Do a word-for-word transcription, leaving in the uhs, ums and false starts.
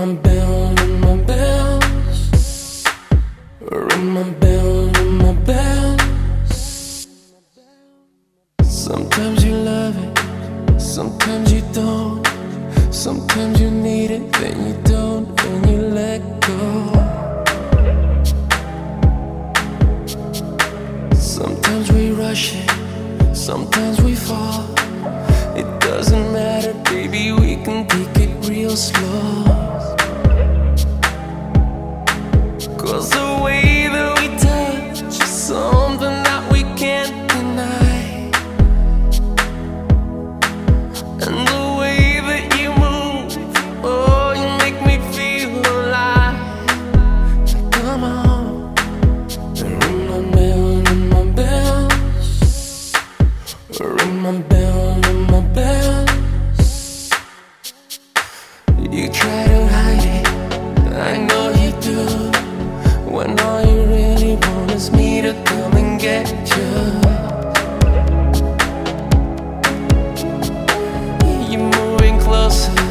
my bell, ring my bells. Ring my bell, ring my bells. Sometimes you love it, sometimes you don't. Sometimes you need it, then you don't, and you let go. Sometimes we rush it, sometimes we fall. It doesn't matter, baby, we can take it real slow. Cause the way that we touch is something that we can't deny. And the way that you move, oh, you make me feel alive. Come on, ring my bell, ring my bells. Ring my bell, ring my bells. You try to hide it, I know you do, when all you really want is me to come and get you. You're moving closer,